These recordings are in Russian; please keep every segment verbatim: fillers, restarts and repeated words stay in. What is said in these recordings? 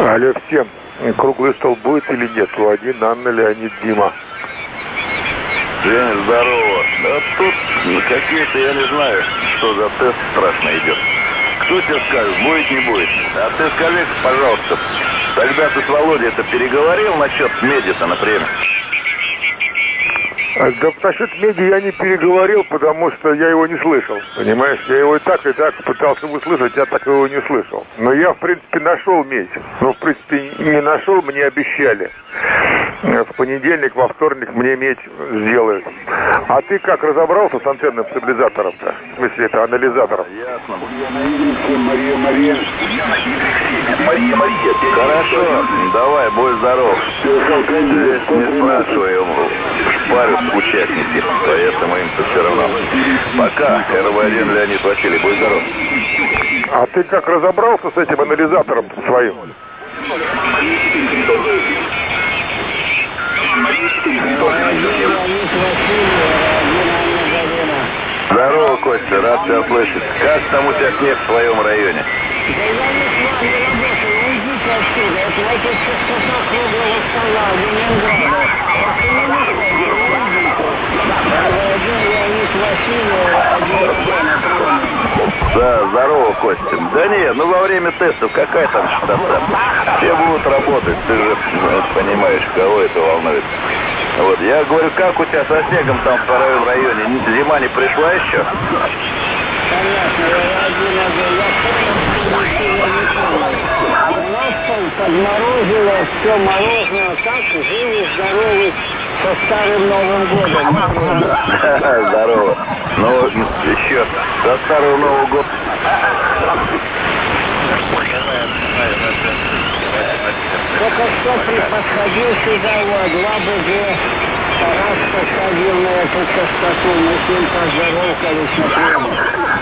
Алло, всем. Круглый стол будет или нет? У один, Анна, Леонид, Дима. Женя, здорово. Да тут какие-то, я не знаю, что за тест страшно идет. Кто тебе скажет, будет, не будет? А ты скажи, пожалуйста, тогда ты с Володей это переговорил насчет меди-то, например? Да насчет меди я не переговорил, потому что я его не слышал, понимаешь? Я его и так, и так пытался услышать, я так его не слышал. Но я, в принципе, нашел медь. Но, в принципе, не нашел, мне обещали. В понедельник, во вторник мне медь сделают. А ты как, разобрался с антенным стабилизатором-то? В смысле, это анализатором? Ясно. Мария, Мария. Мария, Мария. Хорошо, давай, будь здоров. Здесь не спрашиваю, шпарю участники, поэтому им-то все равно. Пока, эр вэ один Леонид Василий, будь здоров. А ты как, разобрался с этим анализатором своим? Здорово, Костя, рад тебя слышать. Как там у тебя снег в твоем районе? Да я не с вами работаю, уйдите отсюда. Это вот это кусок круглого стола Ленинграда. Да, здорово, Костя. Да нет, ну во время тестов какая там частота? Все будут работать, ты же ну, понимаешь, кого это волнует. Вот, я говорю, как у тебя со снегом там в твоем районе? Зима не пришла еще? Понятно, я один я у нас подморозило, все морозное, как живы, здоровы, со старым Новым годом. Здорово. Ну, еще до старого Нового года. Только что подходил сюда, вот, два бэ гэ, раз посадил на эту частоту, мы с ним поздоровкались на приеме.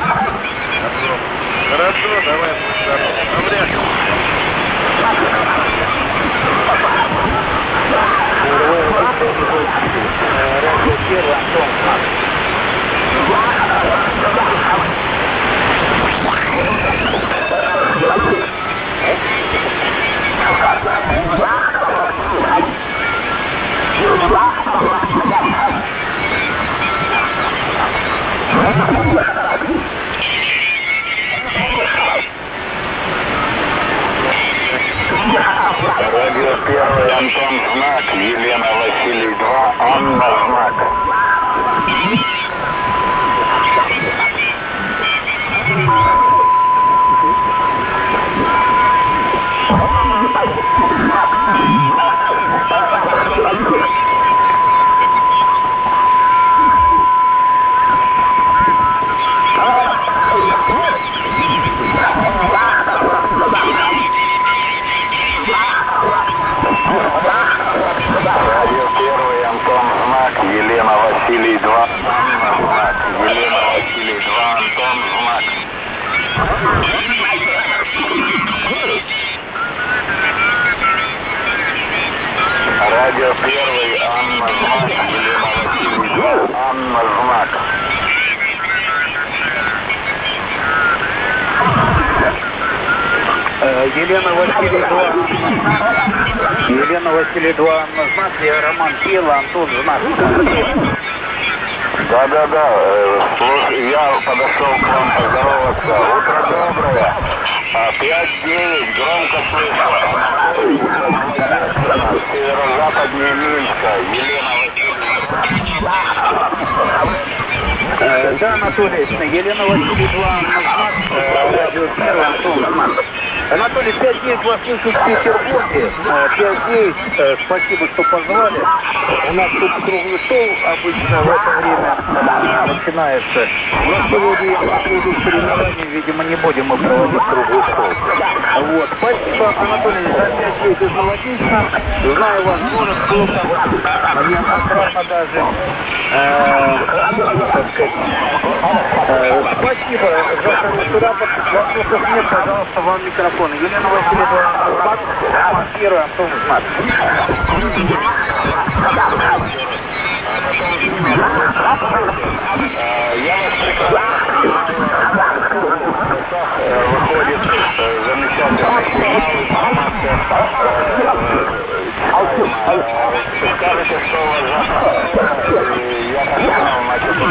Хорошо, давай, здорово. Ну, вряд ли. Радио первый, Антон. Радио первый, Антон Знак, Елена Василий два, Анна Знак. Радио первый, Антон Знак, Елена Василий два, Анна Знак, Елена Василий два, Антон Знак. Радио первый, Анна Знак, Елена Василий два, Анна Знак. Елена Василий два. Елена Василий два, Анна Знак, я Роман Пила, Антон Знак. Да-да-да, э, слушай, я подошел к вам поздороваться. Утро доброе. А, пять девять, громко слышно. Северо-западнее Минска, Елена Васильевна. Э, да, Анатолий, Елена Василий два, Анна Знак, э, радио первый, Антон Знак. Анатолий, пять девять вас слышит в Петербурге. пять девять, э, спасибо, что позвали. У нас тут круглый стол обычно в это время начинается. Но сегодня я буду в соревновании, видимо, не будем мы проводить круглый стол. Вот. Спасибо, Анатолий, за пять девять аналогично. Знаю вас город, плохо. Неоднократно даже. Э, так сказать. Э, спасибо за хороший рапорт. Вопросов нет, пожалуйста, вам микрофон. Елена Васильевна Знак, Роман Первый, Антон Знак. Я вас прекрасно выходит замечательный сигнал, информация Скажите, что у вас за... Я так понял,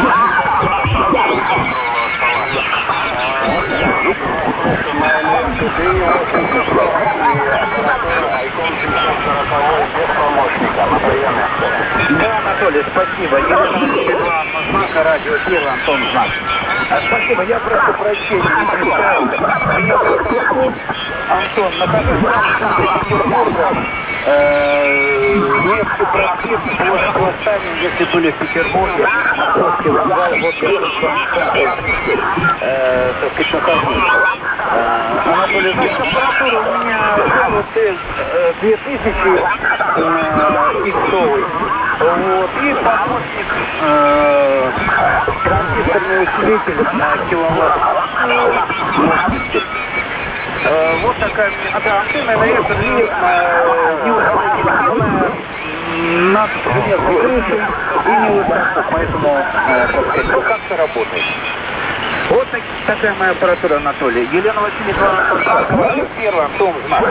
моя ленты три восемьдесят шесть и аппаратура Айкон семьсот сорок без помощника на приеме. Да, Анатолий, спасибо. Елена два знака, радио первый, Антон Знак. А, спасибо, я прошу прощения, не представился. Меня зовут Антон, нахожусь в Петербурге. Невский проспект, площадь Восстания, если были в Петербурге, Московский вокзал, вот я тут вам э, так сказать, нахожусь. Анатолий, температура у меня две тысячи иксовый. Вот, и помощник э, транзисторный усилитель на киловатт мощности. Э, вот такая да, антенна, наверное, неустановленная над железной крышей и не высоко, поэтому, э, так сказать, ну как-то работает. Вот так, такая моя аппаратура, Анатолий. Елена Васильевна, первый, Антон Знак.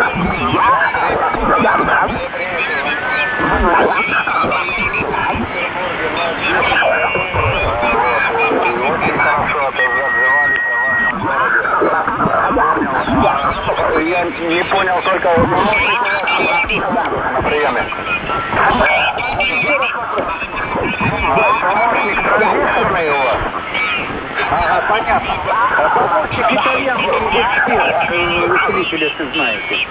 Я не понял только на приеме. Помощник транзисторный у вас? Ага, понятно. Помощник итальянский эксперт, усилитель, если знаете.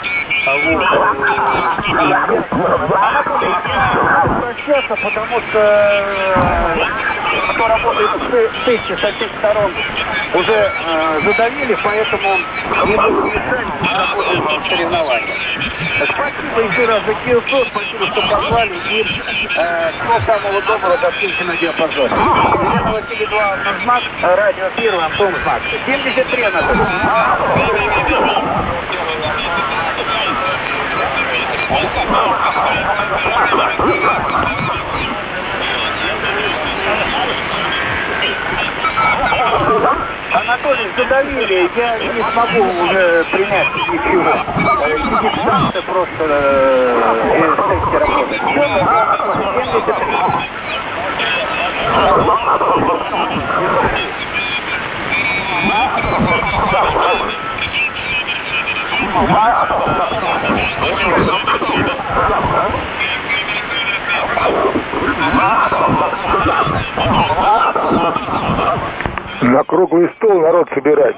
Прощаться, потому что кто работает в тысячи со всех сторон уже э, задавили, поэтому не буду мешать, работаем в соревнованиях. Спасибо еще раз за телефон, спасибо, что позвали, и э, всего самого доброго до встречи на диапазоне. Елена Васильевна, Знак, радио первый, Антон Знак. семьдесят три, Анатолий. Анатолий, задавили, я не смогу уже принять ничего. Сидит станция просто э, в тесте работает. Все, Анатолий, семьдесят три. На круглый стол народ собирать.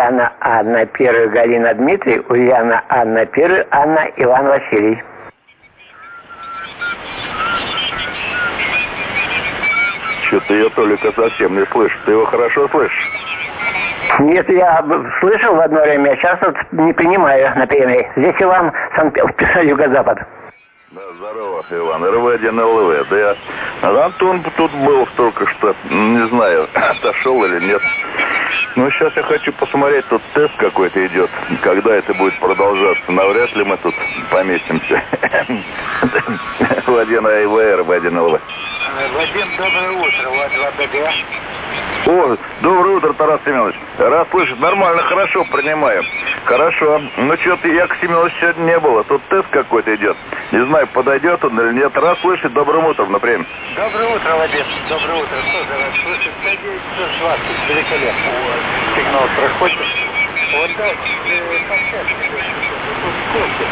Ульяна Анна первый, Галина Дмитрий, Ульяна Анна первый, Анна Иван Василий. Что-то я Толика совсем не слышу. Ты его хорошо слышишь? Нет, я слышал в одно время, а сейчас вот не принимаю на приеме. Здесь Иван, Юго-Запад. Да, здорово, Иван. эр вэ один эл вэ. Да я... Антон тут был только что. Не знаю, отошел или нет. Ну, сейчас я хочу посмотреть, тут тест какой-то идет. Когда это будет продолжаться? Навряд ли мы тут поместимся. Владимир эй вэ, эр вэ один эл вэ. Владимир, доброе утро. Влад БГ. О, доброе утро, Тарас Семенович. Раз слышит, нормально, хорошо, принимаем. Хорошо. Ну, что-то Яков Семенович сегодня не было. Тут тест какой-то идет. Не знаю, подойдет он или нет. Раз слышит, добрым утром, например. Доброе утро, Владимир. Доброе утро. Тоже раз слышит. девять двадцать. Великолепно. Сигнал проходит. Вот так, концерт. Тут сколько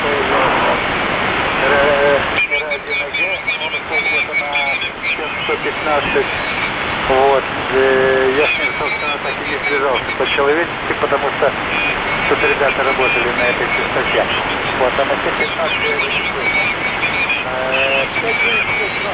радио ноге. Он где-то на сто пятнадцать. Вот. Я с ним, собственно, так и не связался по-человечески, потому что тут ребята работали на этой частоте. Вот, а на сто пятнадцать я не слышал. пять девять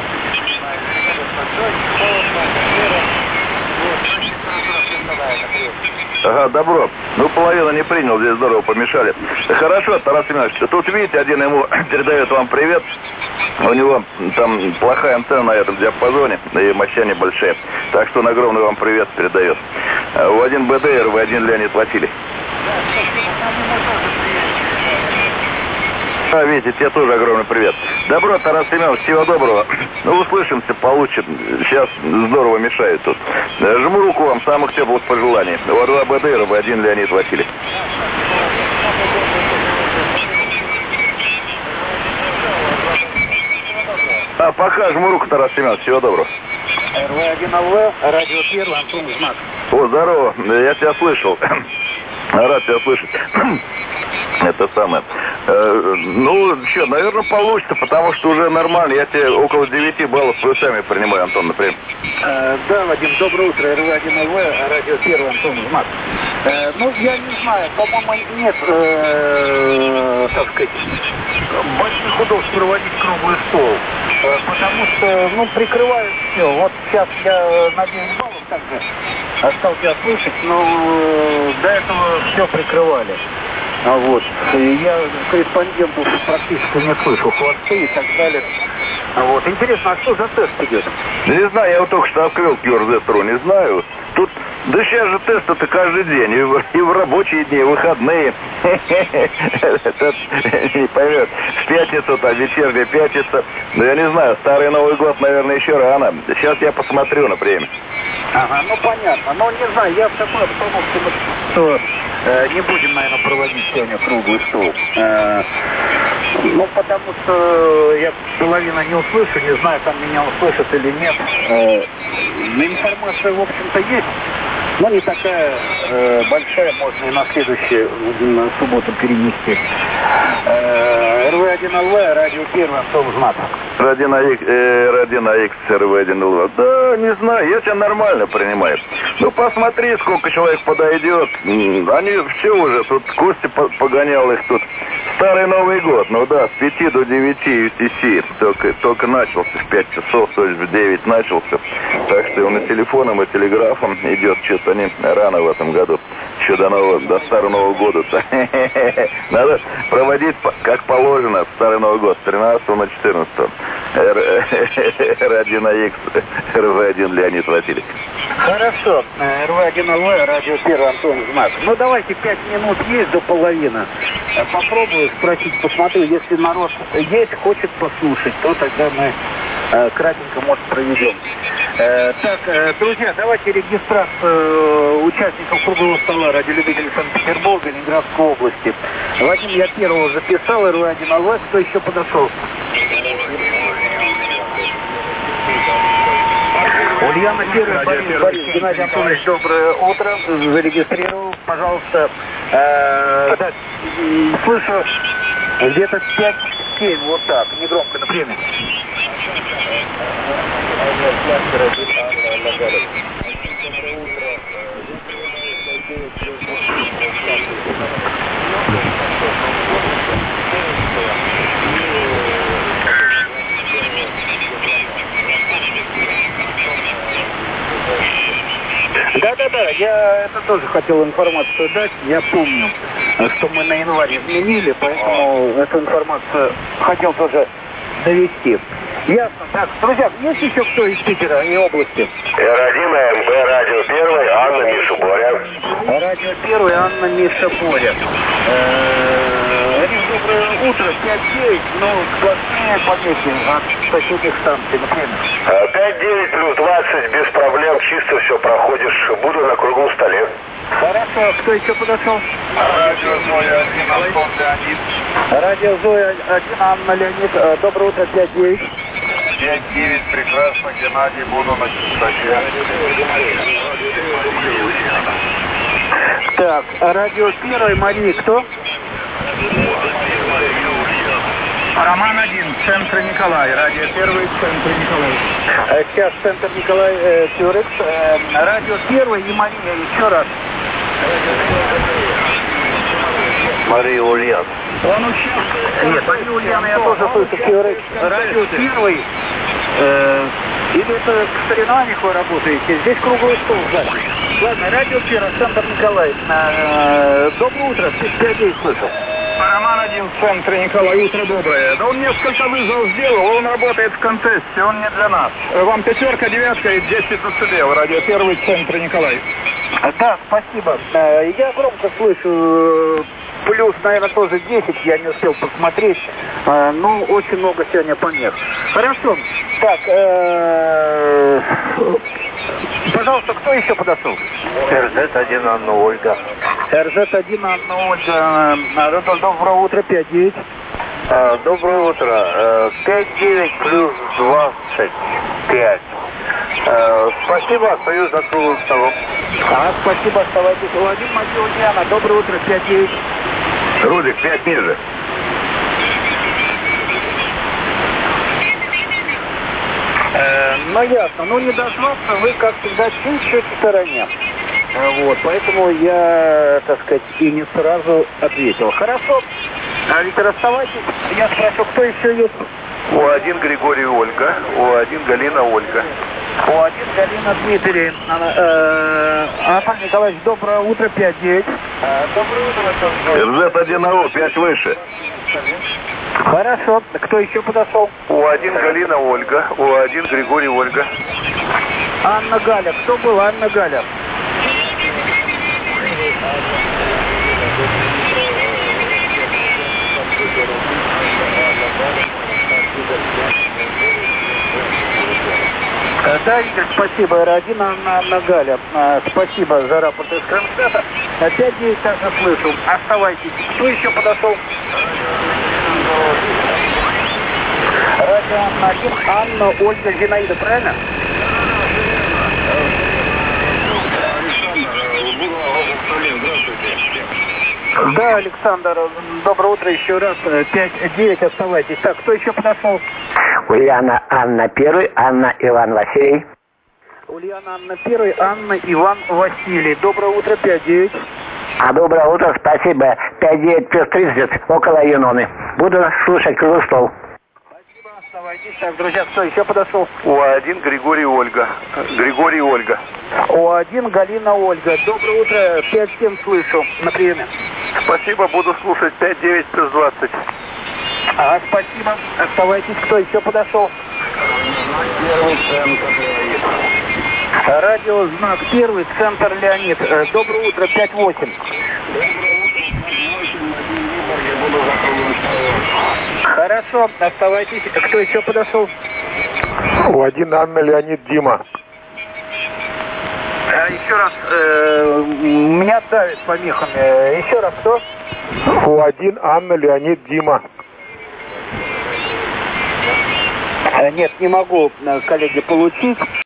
Ага, добро. Ну, половину не принял, здесь здорово помешали. Хорошо, Тарас Семенович, тут, видите, один ему передает вам привет. У него там плохая антенна на этом диапазоне, и мощания большие. Так что он огромный вам привет передает. У один бэ дэ эр, вы один Леонид Василий. А, видите, тебе тоже огромный привет. Добро, Тарас Семенович, всего доброго. Ну, услышимся, получим. Сейчас здорово мешает тут. Жму руку вам, самых теплых пожеланий. У два бэ дэ эр, вы один Леонид Василий. А, пока, жму руку, Тарас Семенович, всего доброго. эр вэ один эл вэ, радио первый, Антон Знак. О, здорово, я тебя слышал. Рад тебя слышать. Это самое. Э, ну, что, наверное, получится, потому что уже нормально. Я тебе около девяти баллов с плюсами принимаю, Антон, например. Э, да, Вадим, доброе утро. эр вэ один эл вэ, радио первый, Антон Знак. Э, ну, я не знаю, по-моему, нет, э, так сказать, больших удобств проводить круглый стол. Э, потому что, ну, прикрывают все. Вот сейчас я на девять баллов также стал тебя слышать, но до этого все прикрывали. А вот. И я корреспондентов практически не слышу, хвосты и так далее. А вот. Интересно, а что за тест идет? Не знаю, я вот только что открыл кью эр зет точка ру, не знаю. Тут, да сейчас же тест это каждый день, и в, и в рабочие дни, и в выходные. Не поймет. В пятницу, там, вечерняя пятница. Ну, я не знаю, Старый Новый год, наверное, еще рано. Сейчас я посмотрю на время. Ага, ну понятно. Ну, не знаю, я в такой обстановке, что э, не будем, наверное, проводить сегодня круглый стол. Э, ну, потому что я половину не услышу, не знаю, там меня услышат или нет. Э, информация, в общем-то, есть, но не такая э, большая, можно и на следующую на субботу перенести. Э, эр вэ один эл вэ, радио первый, Антон Знак. Радио на Икс, эр вэ один эл вэ. Да, не знаю, я тебя нормально принимаю. Ну, посмотри, сколько человек подойдет. Они все уже, тут Костя погонял их тут. Старый Новый год, ну да, с пяти до девяти ю ти си. Только, только начался в пять часов, то есть в девять начался. Так что он и телефоном, и телеграфом идет. Что-то они рано в этом году. Еще до, нового, до Старого Нового года. Надо проводить как положено Старый Новый год с тринадцатого на четырнадцатое. эр один икс, эр вэ один Леонид Василий. Хорошо. эр вэ один эл вэ, радио первый, Антон Знак. Ну, давайте пять минут есть до половины. Попробую спросить, посмотрю, если народ есть, хочет послушать, то тогда мы э, кратенько, может, проведем. Э, так, э, друзья, давайте регистрацию э, участников круглого стола радиолюбителей Санкт-Петербурга, Ленинградской области. Вадим, я первого записал, эр вэ один эл вэ, кто еще подошел? Ульяна первый, Борис, Борис, Геннадий Антонович, доброе утро, зарегистрировал, пожалуйста, э, так, слышу где-то пять-семь, вот так, негромко, например. да, я это тоже хотел информацию дать. Я помню, что мы на январь изменили, поэтому эту информацию хотел тоже довести. Ясно. Так, друзья, есть еще кто из Питера и области? эр один АМБ, радио первый, Анна, Миша, Боря. Радио первый, Анна, Миша, Боря. Рим, доброе утро, пять девять, но сплошные помехи от соседних станций, например. пять девять плюс двадцать, без проблем, чисто все проходишь. Буду на круглом столе. Хорошо, кто еще подошел? Радио Зоя один, Антон Леонид. Радио Зоя один, Анна Леонид. Доброе утро, пять девять. пять девять, прекрасно, Геннадий, буду на частоте. Так, радио первый, Мария, кто? Роман один, центр Николай, радио первый, центр Николай. Сейчас центр Николай э, Тюрекс. Э, радио первый и Мария, еще раз. Мария Ульян. Он учился. Нет, Мария Ульяна я тоже слышу, Тюрекс. Радио первый. Э, или это к соревнованиях вы работаете? Здесь круглый стол запись. Ладно, радио первый, центр Николай. Э, доброе утро, пять девять слышал. Роман один, центр Николай, утро доброе. Да он несколько вызовов сделал, он работает в контесте, он не для нас. Вам пятерка, девятка и десять децибел, радио первый, центр Николай. Да, спасибо. Я громко слышу, плюс, наверное, тоже десять, я не успел посмотреть. Ну, очень много сегодня помех. Хорошо. Так, э... пожалуйста, кто еще подошел? эр зет один, Анна Ольга. эр зет один, Анна Ольга. Доброе утро, пять девять. Доброе утро. пять девять плюс двадцать пять. Спасибо, остаюсь за круглым столом. А, спасибо, оставайтесь. Владимир Матеуняна, доброе утро, пять девять. Рудик, пять ниже. Э, ну, ясно. Ну, не дозваться, вы, как всегда, чуть-чуть в стороне. Вот, поэтому я, так сказать, и не сразу ответил. Хорошо. А ведь расставайтесь. Я спрошу, кто еще есть? У один Григорий Ольга, У один Галина Ольга. У один Галина Дмитрий. Анатолий Николаевич, доброе утро, пять девять. Доброе утро. эр зет один АО, пять выше. Хорошо. Кто еще подошел? У один Галина Ольга, У один Григорий Ольга. Анна Галя. Кто был Анна Галя? Да, Игорь, спасибо. эр один, Анна, Анна Галя. А, спасибо за рапорт из Кронштадта. пять девять также слышу. Оставайтесь. Кто еще подошел? Радио Анна один, Анна, Ольга, Зинаида, правильно? Да, Александр, доброе утро еще раз. пять девять, оставайтесь. Так, кто еще подошел? Ульяна Анна первый, Анна Иван Василий. Ульяна Анна первый, Анна Иван Василий. Доброе утро, пять девять. А доброе утро, спасибо. пять девять плюс тридцать, около Юноны. Буду слушать круглый стол. Спасибо, оставайтесь. Так, друзья, кто еще подошел? У один Григорий Ольга. Григорий Ольга. У один Галина Ольга. Доброе утро, пять семь слышу на приеме. Спасибо, буду слушать пять девять плюс двадцать. А, спасибо. Оставайтесь. Кто еще подошел? Радио «Знак первый», центр Леонид. Доброе утро, пять восемь. Хорошо, оставайтесь. Кто еще подошел? У один Анна Леонид Дима. А, еще раз, э, меня давит помехами. Еще раз, кто? У один Анна Леонид Дима. Нет, не могу, коллеги, получить.